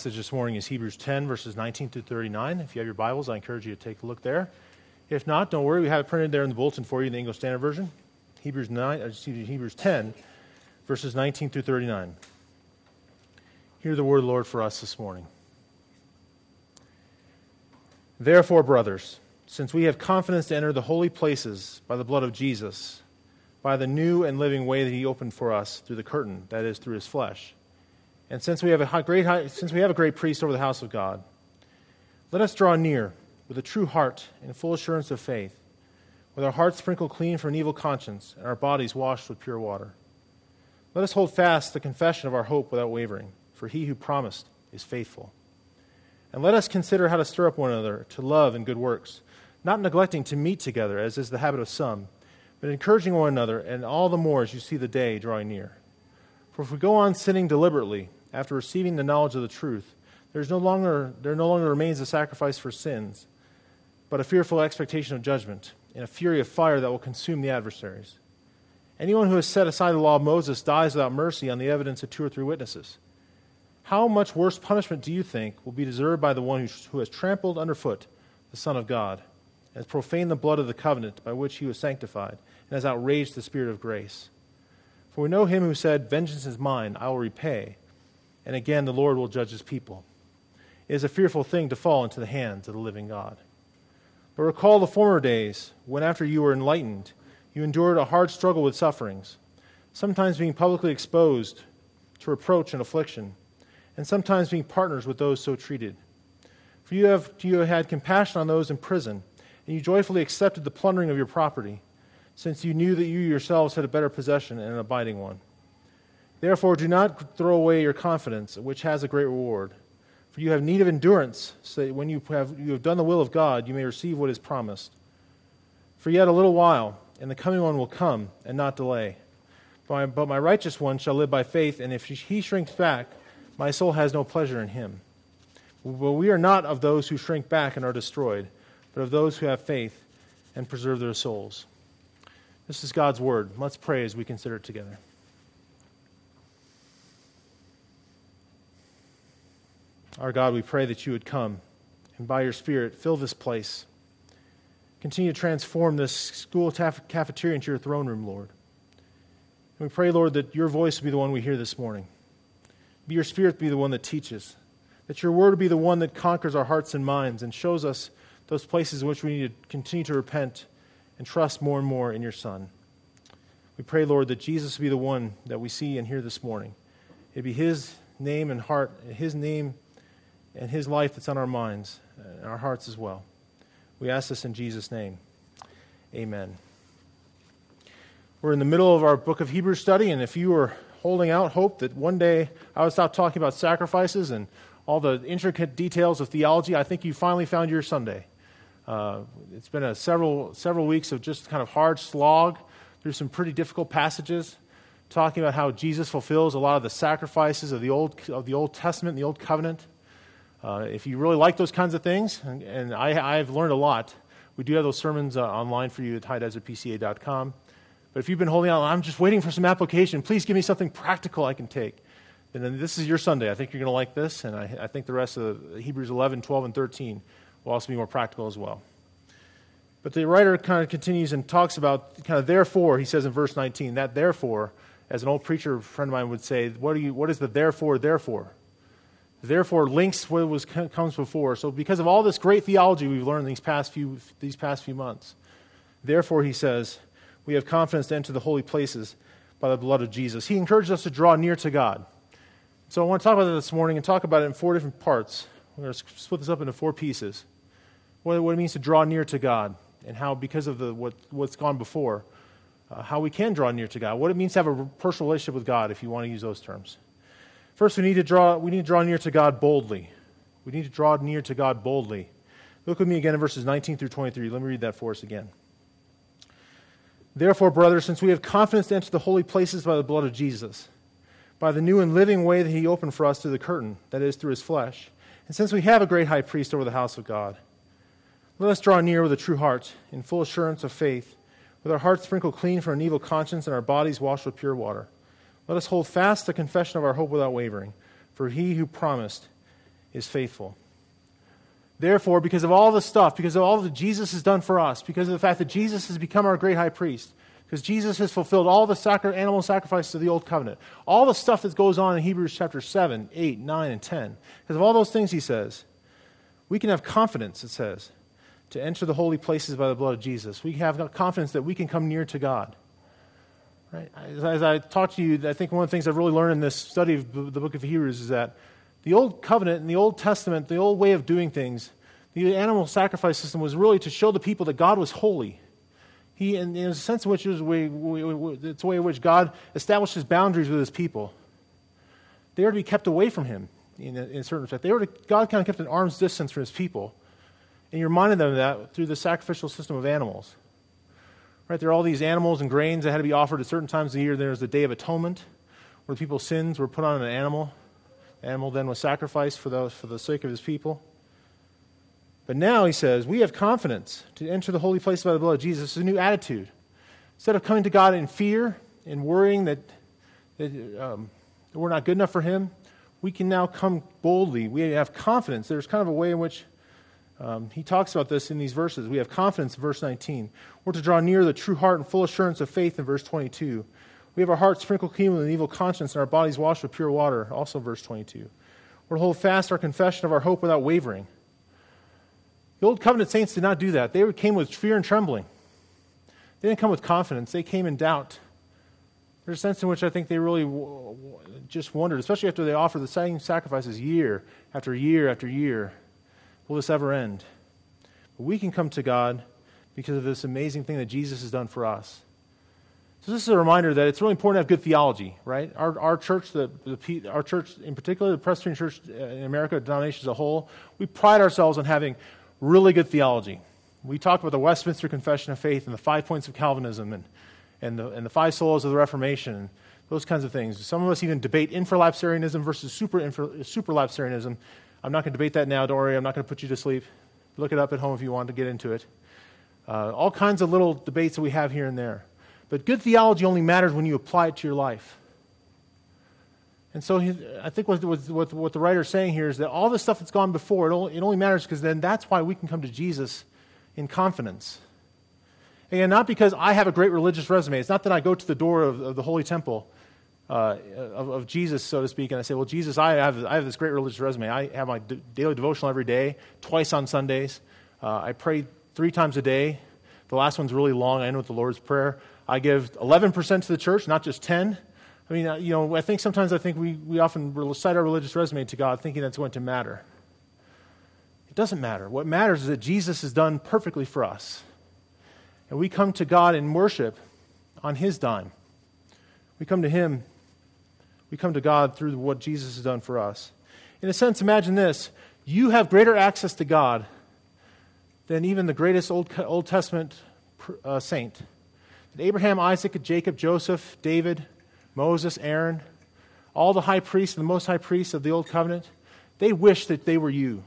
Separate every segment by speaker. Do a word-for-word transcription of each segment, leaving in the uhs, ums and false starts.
Speaker 1: passage this morning is Hebrews ten, verses nineteen through thirty-nine. If you have your Bibles, I encourage you to take a look there. If not, don't worry, we have it printed there in the bulletin for you in the English Standard Version. Hebrews nine, excuse me, Hebrews ten, verses nineteen through thirty-nine. Hear the word of the Lord for us this morning. Therefore, brothers, since we have confidence to enter the holy places by the blood of Jesus, by the new and living way that he opened for us through the curtain, that is, through his flesh, and since we have a great high, since we have a great priest over the house of God, let us draw near with a true heart and full assurance of faith, with our hearts sprinkled clean from an evil conscience and our bodies washed with pure water. Let us hold fast the confession of our hope without wavering, for he who promised is faithful. And let us consider how to stir up one another to love and good works, not neglecting to meet together, as is the habit of some, but encouraging one another, and all the more as you see the day drawing near. For if we go on sinning deliberately, after receiving the knowledge of the truth, there's no longer, there no longer remains a sacrifice for sins, but a fearful expectation of judgment, and a fury of fire that will consume the adversaries. Anyone who has set aside the law of Moses dies without mercy on the evidence of two or three witnesses. How much worse punishment do you think will be deserved by the one who, who has trampled underfoot the Son of God, and has profaned the blood of the covenant by which he was sanctified, and has outraged the Spirit of grace? For we know him who said, "Vengeance is mine, I will repay," and again the Lord will judge his people. It is a fearful thing to fall into the hands of the living God. But recall the former days, when after you were enlightened, you endured a hard struggle with sufferings, sometimes being publicly exposed to reproach and affliction, and sometimes being partners with those so treated. For you have, you have had compassion on those in prison, and you joyfully accepted the plundering of your property, since you knew that you yourselves had a better possession and an abiding one. Therefore do not throw away your confidence, which has a great reward. For you have need of endurance, so that when you have, you have done the will of God, you may receive what is promised. For yet a little while, and the coming one will come, and not delay. But my, but my righteous one shall live by faith, and if he shrinks back, my soul has no pleasure in him. But we are not of those who shrink back and are destroyed, but of those who have faith and preserve their souls. This is God's word. Let's pray as we consider it together. Our God, we pray that you would come and by your Spirit fill this place. Continue to transform this school taf- cafeteria into your throne room, Lord. And we pray, Lord, that your voice will be the one we hear this morning. Be your Spirit be the one that teaches. That your word will be the one that conquers our hearts and minds and shows us those places in which we need to continue to repent and trust more and more in your Son. We pray, Lord, that Jesus be the one that we see and hear this morning. It'd be his name and heart, his name and his life that's on our minds and our hearts as well. We ask this in Jesus' name. Amen. We're in the middle of our book of Hebrews study, and if you were holding out hope that one day I would stop talking about sacrifices and all the intricate details of theology, I think you finally found your Sunday. Uh, it's been a several several weeks of just kind of hard slog through some pretty difficult passages, talking about how Jesus fulfills a lot of the sacrifices of the Old of the Old Testament, the Old Covenant. Uh, if you really like those kinds of things, and, and I, I've learned a lot, we do have those sermons uh, online for you at high desert p c a dot com. But if you've been holding out, I'm just waiting for some application, please give me something practical I can take. And then this is your Sunday. I think you're going to like this, and I, I think the rest of Hebrews eleven, twelve, and thirteen will also be more practical as well. But the writer kind of continues and talks about kind of therefore, he says in verse nineteen, that therefore, as an old preacher friend of mine would say, what do you? What is the therefore, therefore? Therefore links what was comes before. So because of all this great theology we've learned these past few these past few months, therefore, he says, we have confidence to enter the holy places by the blood of Jesus. He encourages us to draw near to God. So I want to talk about that this morning and talk about it in four different parts. We're going to split this up into four pieces. What, what it means to draw near to God, and how, because of the what, what's gone before, uh, how we can draw near to God. What it means to have a personal relationship with God, if you want to use those terms. First, we need to draw. We need to draw near to God boldly. We need to draw near to God boldly. Look with me again in verses nineteen through twenty-three. Let me read that for us again. Therefore, brothers, since we have confidence to enter the holy places by the blood of Jesus, by the new and living way that he opened for us through the curtain, that is, through his flesh, and since we have a great high priest over the house of God, let us draw near with a true heart, in full assurance of faith, with our hearts sprinkled clean from an evil conscience and our bodies washed with pure water. Let us hold fast the confession of our hope without wavering, for he who promised is faithful. Therefore, because of all the stuff, because of all that Jesus has done for us, because of the fact that Jesus has become our great high priest, because Jesus has fulfilled all the sacri- animal sacrifices of the Old Covenant, all the stuff that goes on in Hebrews chapter seven, eight, nine, and ten, because of all those things, he says, we can have confidence, it says, to enter the holy places by the blood of Jesus. We have confidence that we can come near to God. Right? As, as I talked to you, I think one of the things I've really learned in this study of the book of Hebrews is that the Old Covenant and the Old Testament, the old way of doing things, the animal sacrifice system was really to show the people that God was holy. He, in, in a sense in which it was a way, it's a way in which God established his boundaries with his people. They were to be kept away from him in a, in a certain respect. They were to, God kind of kept an arm's distance from his people. And he reminded them of that through the sacrificial system of animals. Right? There are all these animals and grains that had to be offered at certain times of the year. There was the Day of Atonement, where people's sins were put on an animal. The animal then was sacrificed for the, for the sake of his people. But now, he says, we have confidence to enter the holy place by the blood of Jesus. It's a new attitude. Instead of coming to God in fear and worrying that, that, um, that we're not good enough for him, we can now come boldly. We have confidence. There's kind of a way in which um, he talks about this in these verses. We have confidence in verse nineteen. We're to draw near the true heart and full assurance of faith in verse twenty-two. We have our hearts sprinkled clean with an evil conscience and our bodies washed with pure water, also verse twenty-two. We're to hold fast our confession of our hope without wavering. The Old Covenant saints did not do that. They came with fear and trembling. They didn't come with confidence. They came in doubt. There's a sense in which I think they really w- w- just wondered, especially after they offered the same sacrifices year after year after year. Will this ever end? But we can come to God because of this amazing thing that Jesus has done for us. So this is a reminder that it's really important to have good theology, right? Our our church, the, the our church in particular, the Presbyterian Church in America, denomination as a whole, we pride ourselves on having really good theology. We talk about the Westminster Confession of Faith and the five points of Calvinism and and the, and the five solas of the Reformation and those kinds of things. Some of us even debate infralapsarianism versus super infra, superlapsarianism. I'm not going to debate that now. Don't worry. I'm not going to put you to sleep. Look it up at home if you want to get into it. Uh, all kinds of little debates that we have here and there. But good theology only matters when you apply it to your life. And so he, I think what, what, what the writer is saying here is that all the stuff that's gone before, it only, it only matters because then that's why we can come to Jesus in confidence. Again, not because I have a great religious resume. It's not that I go to the door of, of the Holy Temple uh, of, of Jesus, so to speak, and I say, well, Jesus, I have, I have this great religious resume. I have my d- daily devotional every day, twice on Sundays. Uh, I pray three times a day. The last one's really long. I end with the Lord's Prayer. I give eleven percent to the church, not just ten. I mean, uh, you know, I think sometimes I think we, we often recite our religious resume to God thinking that's going to matter. It doesn't matter. What matters is that Jesus has done perfectly for us. And we come to God in worship on his dime. We come to him, we come to God through what Jesus has done for us. In a sense, imagine this. You have greater access to God than even the greatest Old, Old Testament uh, saint. Abraham, Isaac, Jacob, Joseph, David, Moses, Aaron, all the high priests and the most high priests of the Old Covenant, they wish that they were you.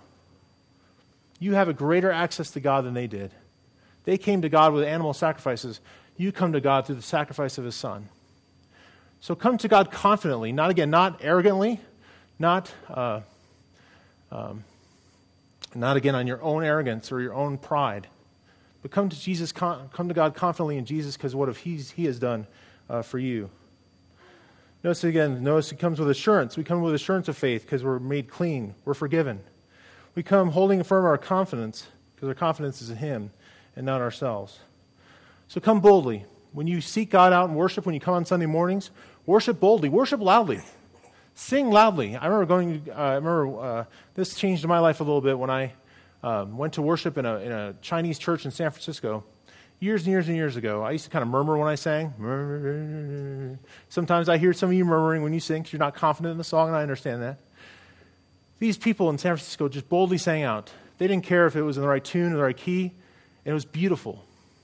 Speaker 1: You have a greater access to God than they did. They came to God with animal sacrifices. You come to God through the sacrifice of his Son. So come to God confidently, not again, not arrogantly, not, uh, um, not again on your own arrogance or your own pride. But come to Jesus, come to God confidently in Jesus because of what he's, he has done uh, for you. Notice again, notice it comes with assurance. We come with assurance of faith because we're made clean. We're forgiven. We come holding firm our confidence because our confidence is in him and not ourselves. So come boldly. When you seek God out and worship, when you come on Sunday mornings, worship boldly. Worship loudly. Sing loudly. I remember going, uh, I remember uh, this changed my life a little bit when I Um, went to worship in a, in a Chinese church in San Francisco years and years and years ago. I used to kind of murmur when I sang. Sometimes I hear some of you murmuring when you sing because you're not confident in the song, and I understand that. These people in San Francisco just boldly sang out. They didn't care if it was in the right tune or the right key, and it was beautiful.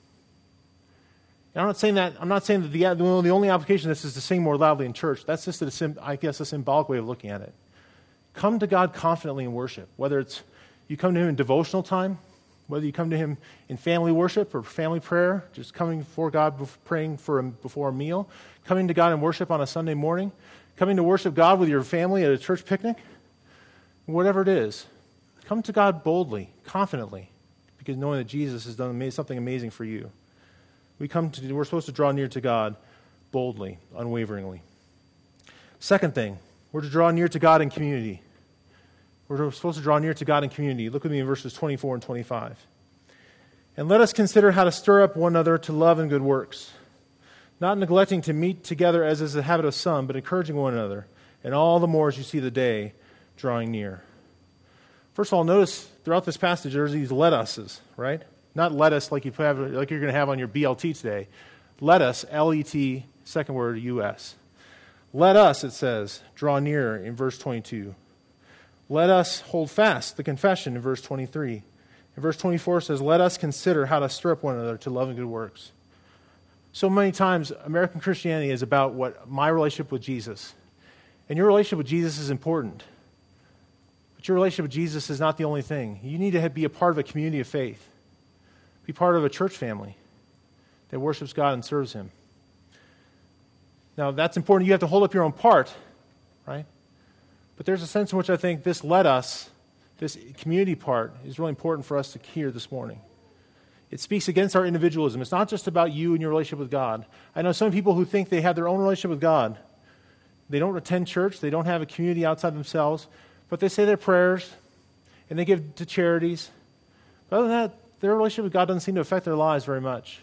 Speaker 1: And I'm not saying that. I'm not saying that the, the only application of this is to sing more loudly in church. That's just, a, I guess, a symbolic way of looking at it. Come to God confidently in worship, whether it's you come to him in devotional time, whether you come to him in family worship or family prayer, just coming before God, praying for a, before a meal, coming to God in worship on a Sunday morning, coming to worship God with your family at a church picnic. Whatever it is, come to God boldly, confidently, because knowing that Jesus has done something amazing for you. We come to, we're supposed to draw near to God boldly, unwaveringly. Second thing, we're to draw near to God in community. We're supposed to draw near to God in community. Look with me in verses twenty-four and twenty-five. And let us consider how to stir up one another to love and good works, not neglecting to meet together as is the habit of some, but encouraging one another, and all the more as you see the day drawing near. First of all, notice throughout this passage there's these let uses, right? Not let us like you have, like you're going to have on your B L T today. Let us, L E T, second word, U S. Let us, it says, draw near in verse twenty-two. Let us hold fast the confession in verse twenty-three. In verse twenty-four says, let us consider how to stir up one another to love and good works. So many times, American Christianity is about what my relationship with Jesus. And your relationship with Jesus is important. But your relationship with Jesus is not the only thing. You need to be a part of a community of faith. Be part of a church family that worships God and serves Him. Now, that's important. You have to hold up your own part, right? But there's a sense in which I think this let us, this community part, is really important for us to hear this morning. It speaks against our individualism. It's not just about you and your relationship with God. I know some people who think they have their own relationship with God. They don't attend church. They don't have a community outside themselves. But they say their prayers, and they give to charities. But other than that, their relationship with God doesn't seem to affect their lives very much.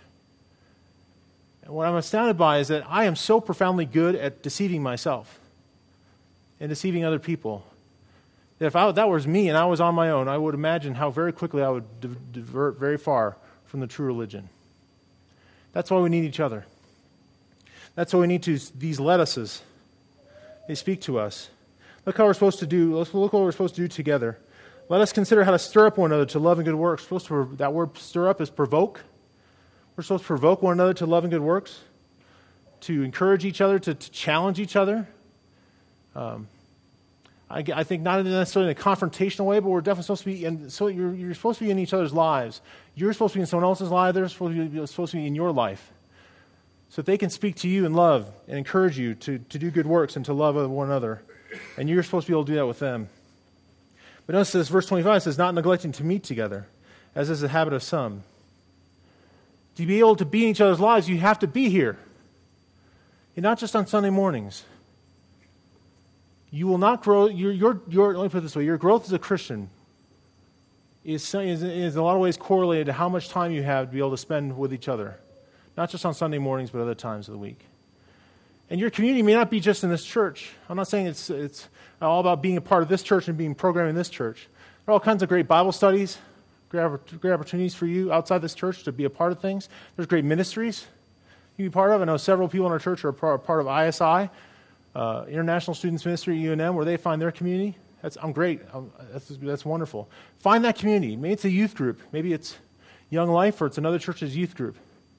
Speaker 1: And what I'm astounded by is that I am so profoundly good at deceiving myself and deceiving other people that if I, that was me and I was on my own, I would imagine how very quickly I would di- divert very far from the true religion. That's why we need each other. That's why we need to these lettuces. They speak to us. Look how we're supposed to do. Let's look what we're supposed to do together. Let us consider how to stir up one another to love and good works. Supposed to, that word stir up is provoke. We're supposed to provoke one another to love and good works, to encourage each other, to, to challenge each other. Um, I, I think not necessarily in a confrontational way, but we're definitely supposed to be in, so you're, you're supposed to be in each other's lives. You're supposed to be in someone else's life. They're supposed to be, supposed to be in your life. So that they can speak to you in love and encourage you to, to do good works and to love one another. And you're supposed to be able to do that with them. But notice this, verse twenty-five says, not neglecting to meet together, as is the habit of some. To be able to be in each other's lives, you have to be here. And not just on Sunday mornings. You will not grow, your, your, your, let me put it this way, your growth as a Christian is, is, is in a lot of ways correlated to how much time you have to be able to spend with each other. Not just on Sunday mornings, but other times of the week. And your community may not be just in this church. I'm not saying it's it's all about being a part of this church and being programmed in this church. There are all kinds of great Bible studies, great opportunities for you outside this church to be a part of things. There's great ministries you can be part of. I know several people in our church are part of I S I, uh, International Students Ministry at U N M, where they find their community. That's I'm great. I'm, that's, that's wonderful. Find that community. Maybe it's a youth group. Maybe it's Young Life or it's another church's youth group.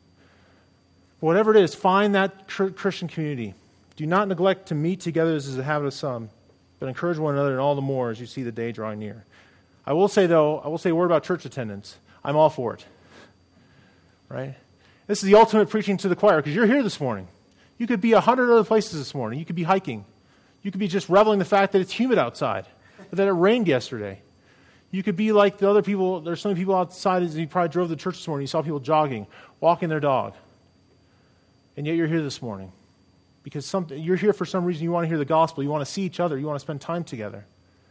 Speaker 1: Whatever it is, find that Christian community. Do not neglect to meet together as is the habit of some, but encourage one another and all the more as you see the day drawing near. I will say, though, I will say a word about church attendance. I'm all for it. Right? This is the ultimate preaching to the choir, because you're here this morning. You could be a hundred other places this morning. You could be hiking. You could be just reveling the fact that it's humid outside, or that it rained yesterday. You could be like the other people. There's so many people outside as you probably drove to church this morning. You saw people jogging, walking their dog. And yet you're here this morning because some, you're here for some reason. You want to hear the gospel. You want to see each other. You want to spend time together.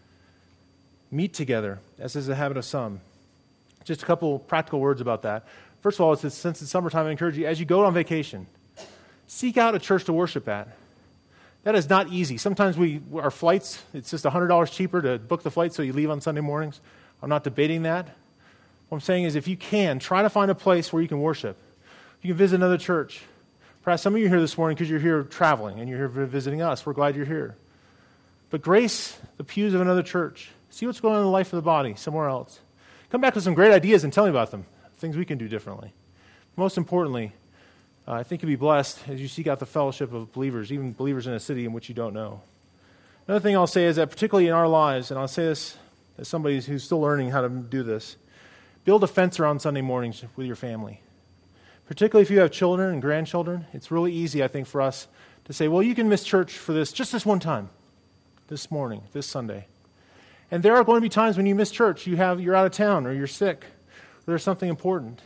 Speaker 1: Meet together, as is the habit of some. Just a couple practical words about that. First of all, it's, since it's summertime, I encourage you, as you go on vacation, seek out a church to worship at. That is not easy. Sometimes we our flights, it's just one hundred dollars cheaper to book the flight so you leave on Sunday mornings. I'm not debating that. What I'm saying is if you can, try to find a place where you can worship. You can visit another church. Perhaps some of you are here this morning because you're here traveling and you're here visiting us. We're glad you're here. But grace the pews of another church. See what's going on in the life of the body somewhere else. Come back with some great ideas and tell me about them, things we can do differently. Most importantly, uh, I think you'll be blessed as you seek out the fellowship of believers, even believers in a city in which you don't know. Another thing I'll say is that particularly in our lives, and I'll say this as somebody who's still learning how to do this, build a fence around Sunday mornings with your family. Particularly if you have children and grandchildren, it's really easy, I think, for us to say, well, you can miss church for this, just this one time, this morning, this Sunday. And there are going to be times when you miss church. You have, you're out of town, or you're sick, or there's something important.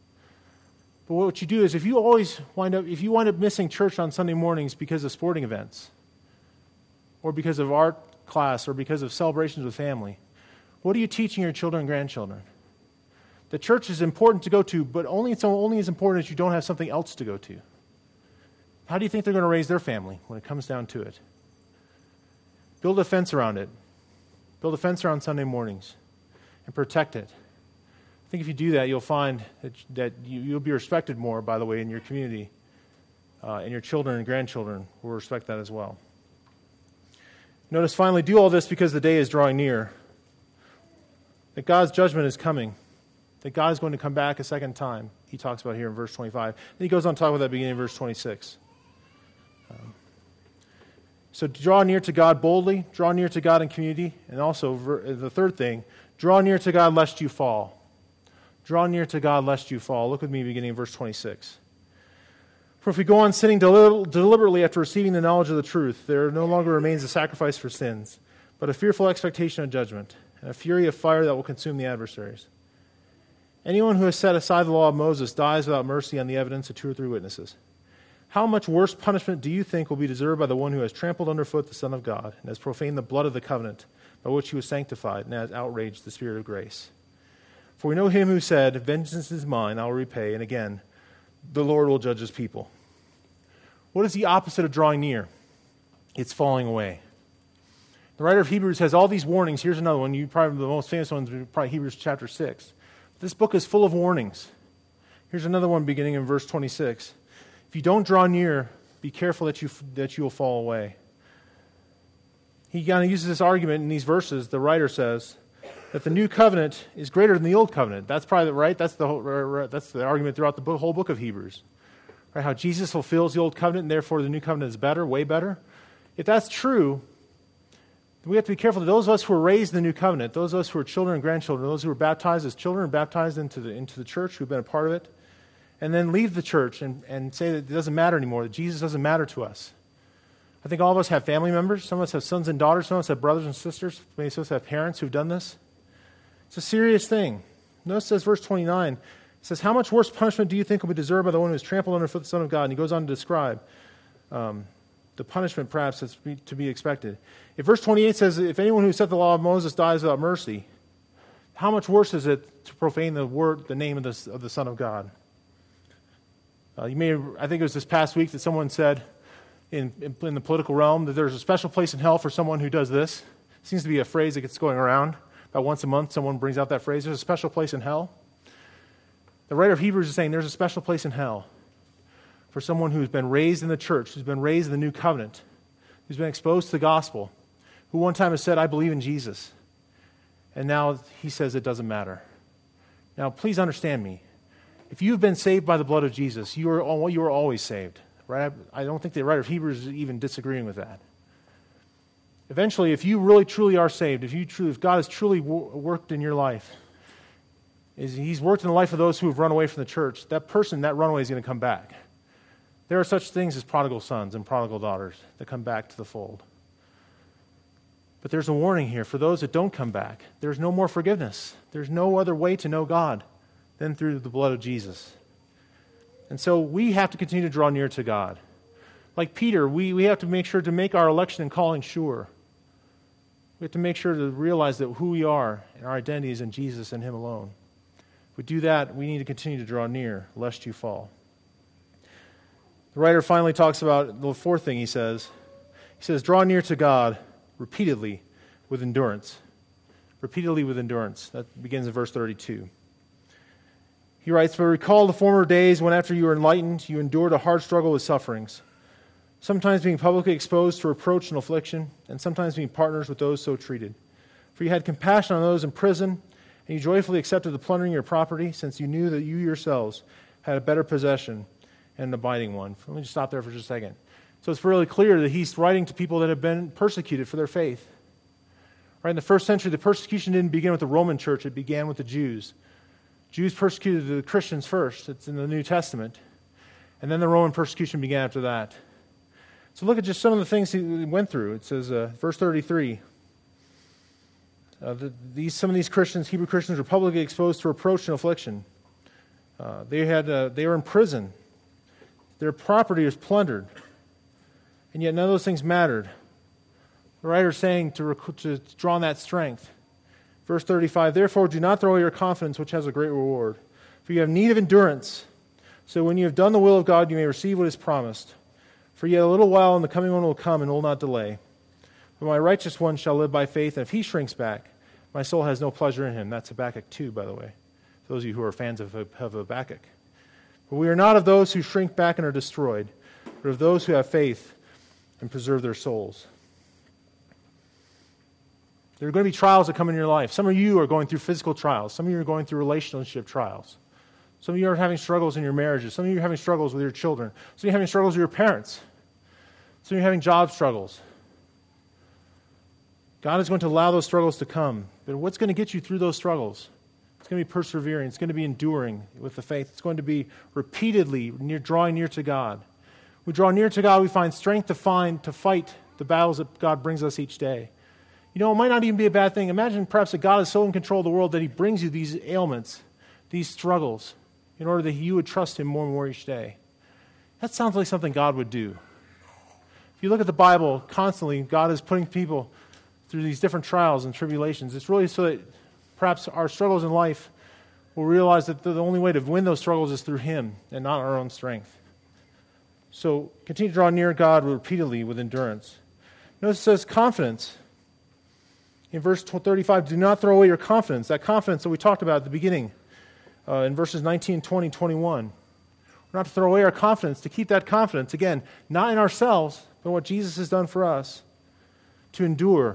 Speaker 1: But what you do is if you always wind up, if you wind up missing church on Sunday mornings because of sporting events, or because of art class, or because of celebrations with family, what are you teaching your children and grandchildren? The church is important to go to, but only it's only as important as you don't have something else to go to. How do you think they're going to raise their family when it comes down to it? Build a fence around it. Build a fence around Sunday mornings and protect it. I think if you do that, you'll find that, that you, you'll be respected more, by the way, in your community. Uh, and your children and grandchildren will respect that as well. Notice finally, do all this because the day is drawing near. That God's judgment is coming. That God is going to come back a second time. He talks about here in verse twenty-five. Then he goes on to talk about that beginning in verse twenty-six. Um, so draw near to God boldly, draw near to God in community, and also ver- the third thing, draw near to God lest you fall. Draw near to God lest you fall. Look with me beginning in verse twenty-six. For if we go on sinning del- deliberately after receiving the knowledge of the truth, there no longer remains a sacrifice for sins, but a fearful expectation of judgment, and a fury of fire that will consume the adversaries. Anyone who has set aside the law of Moses dies without mercy on the evidence of two or three witnesses. How much worse punishment do you think will be deserved by the one who has trampled underfoot the Son of God and has profaned the blood of the covenant by which he was sanctified and has outraged the Spirit of grace? For we know him who said, vengeance is mine, I will repay, and again, the Lord will judge his people. What is the opposite of drawing near? It's falling away. The writer of Hebrews has all these warnings. Here's another one. You probably the most famous one is probably Hebrews chapter six. This book is full of warnings. Here's another one beginning in verse twenty-six. If you don't draw near, be careful that you that you will fall away. He kind of uses this argument in these verses. The writer says that the new covenant is greater than the old covenant. That's probably right. That's the whole, that's the argument throughout the book, whole book of Hebrews. Right? How Jesus fulfills the old covenant, and therefore the new covenant is better, way better. If that's true, we have to be careful that those of us who are raised in the new covenant, those of us who are children and grandchildren, those who are baptized as children and baptized into the into the church, who've been a part of it, and then leave the church and, and say that it doesn't matter anymore, that Jesus doesn't matter to us. I think all of us have family members. Some of us have sons and daughters. Some of us have brothers and sisters. Many of us have parents who've done this. It's a serious thing. Notice it says, verse twenty-nine, it says, how much worse punishment do you think will be deserved by the one who has trampled underfoot the Son of God? And he goes on to describe um, the punishment perhaps that's to be expected. If verse twenty-eight says, if anyone who set the law of Moses dies without mercy, how much worse is it to profane the word, the name of the, of the Son of God? Uh, you may, I think it was this past week that someone said in, in, in the political realm that there's a special place in hell for someone who does this. It seems to be a phrase that gets going around. About once a month, someone brings out that phrase. There's a special place in hell. The writer of Hebrews is saying there's a special place in hell for someone who's been raised in the church, who's been raised in the new covenant, who's been exposed to the gospel, who one time has said, I believe in Jesus. And now he says it doesn't matter. Now, please understand me. If you've been saved by the blood of Jesus, you are, you are always saved. Right? I don't think the writer of Hebrews is even disagreeing with that. Eventually, if you really truly are saved, if you truly, if God has truly wor- worked in your life, is He's worked in the life of those who have run away from the church, that person, that runaway is going to come back. There are such things as prodigal sons and prodigal daughters that come back to the fold. But there's a warning here for those that don't come back. There's no more forgiveness. There's no other way to know God than through the blood of Jesus. And so we have to continue to draw near to God. Like Peter, we, we have to make sure to make our election and calling sure. We have to make sure to realize that who we are and our identity is in Jesus and Him alone. If we do that, we need to continue to draw near, lest you fall. The writer finally talks about the fourth thing he says. He says, draw near to God repeatedly with endurance. Repeatedly with endurance. That begins in verse thirty-two. He writes, but recall the former days when after you were enlightened, you endured a hard struggle with sufferings, sometimes being publicly exposed to reproach and affliction, and sometimes being partners with those so treated. For you had compassion on those in prison, and you joyfully accepted the plundering of your property, since you knew that you yourselves had a better possession and an abiding one. Let me just stop there for just a second. So it's really clear that he's writing to people that have been persecuted for their faith. Right, in the first century, the persecution didn't begin with the Roman church, it began with the Jews. Jews persecuted the Christians first. It's in the New Testament. And then the Roman persecution began after that. So look at just some of the things he went through. It says, uh, verse thirty-three, Uh, the, these some of these Christians, Hebrew Christians, were publicly exposed to reproach and affliction. Uh, they had uh, they were in prison. Their property was plundered, and yet none of those things mattered. The writer is saying to, rec- to draw on that strength. Verse thirty-five, therefore do not throw away your confidence, which has a great reward. For you have need of endurance, so when you have done the will of God, you may receive what is promised. For yet a little while, and the coming one will come and will not delay. But my righteous one shall live by faith, and if he shrinks back, my soul has no pleasure in him. That's Habakkuk two, by the way, for those of you who are fans of, of Habakkuk. But we are not of those who shrink back and are destroyed, but of those who have faith and preserve their souls. There are going to be trials that come in your life. Some of you are going through physical trials. Some of you are going through relationship trials. Some of you are having struggles in your marriages. Some of you are having struggles with your children. Some of you are having struggles with your parents. Some of you are having job struggles. God is going to allow those struggles to come. But what's going to get you through those struggles? It's going to be persevering. It's going to be enduring with the faith. It's going to be repeatedly near, drawing near to God. We draw near to God, we find strength to find to fight the battles that God brings us each day. You know, it might not even be a bad thing. Imagine perhaps that God is so in control of the world that he brings you these ailments, these struggles, in order that you would trust him more and more each day. That sounds like something God would do. If you look at the Bible, constantly, God is putting people through these different trials and tribulations. It's really so that perhaps our struggles in life will realize that the only way to win those struggles is through him and not our own strength. So continue to draw near God repeatedly with endurance. Notice it says confidence. In verse thirty-five, do not throw away your confidence. That confidence that we talked about at the beginning uh, in verses nineteen, twenty, twenty-one. We're not to throw away our confidence, to keep that confidence, again, not in ourselves, but what Jesus has done for us, to endure.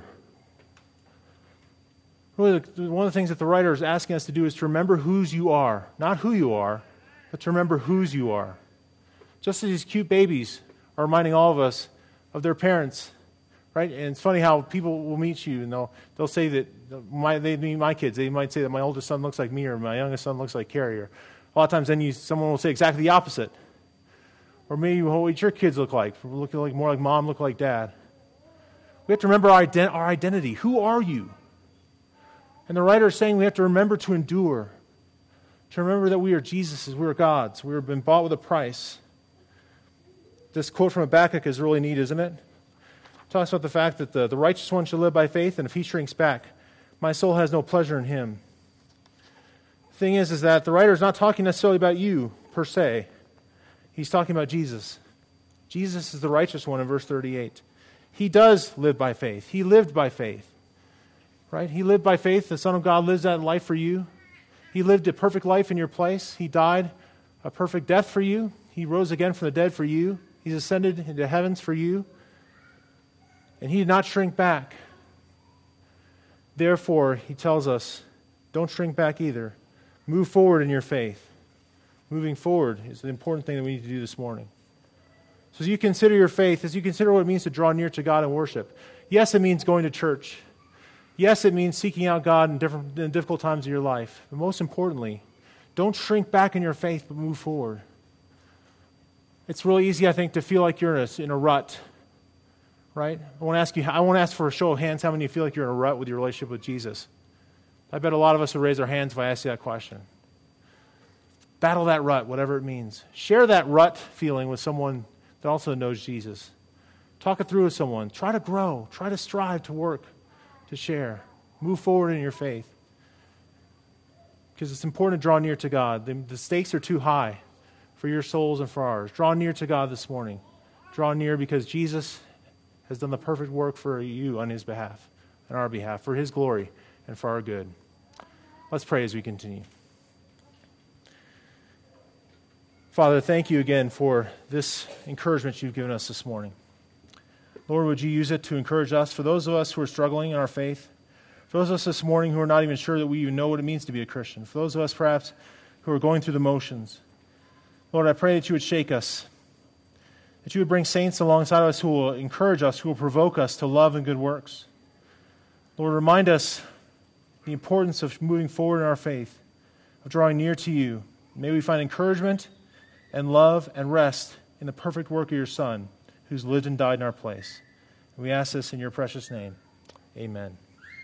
Speaker 1: Really, one of the things that the writer is asking us to do is to remember whose you are. Not who you are, but to remember whose you are. Just as these cute babies are reminding all of us of their parents, right? And it's funny how people will meet you and they'll they'll say that, my, they meet my kids, they might say that my oldest son looks like me or my youngest son looks like Carrie. Or a lot of times then you, someone will say exactly the opposite. Or maybe what your kids look like, look like more like mom, look like dad. We have to remember our, ident- our identity. Who are you? And the writer is saying we have to remember to endure, to remember that we are Jesus's, we are God's, we have been bought with a price. This quote from Habakkuk is really neat, isn't it? It talks about the fact that the, the righteous one shall live by faith, and if he shrinks back, my soul has no pleasure in him. The thing is, is that the writer is not talking necessarily about you, per se. He's talking about Jesus. Jesus is the righteous one in verse thirty-eight. He does live by faith. He lived by faith. Right? He lived by faith. The Son of God lives that life for you. He lived a perfect life in your place. He died a perfect death for you. He rose again from the dead for you. He's ascended into heavens for you. And he did not shrink back. Therefore, he tells us, don't shrink back either. Move forward in your faith. Moving forward is the important thing that we need to do this morning. So as you consider your faith, as you consider what it means to draw near to God and worship, yes, it means going to church. Yes, it means seeking out God in, different, in difficult times of your life. But most importantly, don't shrink back in your faith, but move forward. It's really easy, I think, to feel like you're in a, in a rut, right? I want to ask you. I want to ask for a show of hands how many of you feel like you're in a rut with your relationship with Jesus. I bet a lot of us would raise our hands if I asked you that question. Battle that rut, whatever it means. Share that rut feeling with someone that also knows Jesus. Talk it through with someone. Try to grow. Try to strive to work, to share. Move forward in your faith. Because it's important to draw near to God. The, the stakes are too high for your souls and for ours. Draw near to God this morning. Draw near because Jesus has done the perfect work for you on his behalf, on our behalf, for his glory and for our good. Let's pray as we continue. Father, thank you again for this encouragement you've given us this morning. Lord, would you use it to encourage us, for those of us who are struggling in our faith, for those of us this morning who are not even sure that we even know what it means to be a Christian, for those of us perhaps who are going through the motions. Lord, I pray that you would shake us, that you would bring saints alongside of us who will encourage us, who will provoke us to love and good works. Lord, remind us the importance of moving forward in our faith, of drawing near to you. May we find encouragement and love and rest in the perfect work of your Son, who's lived and died in our place. And we ask this in your precious name. Amen.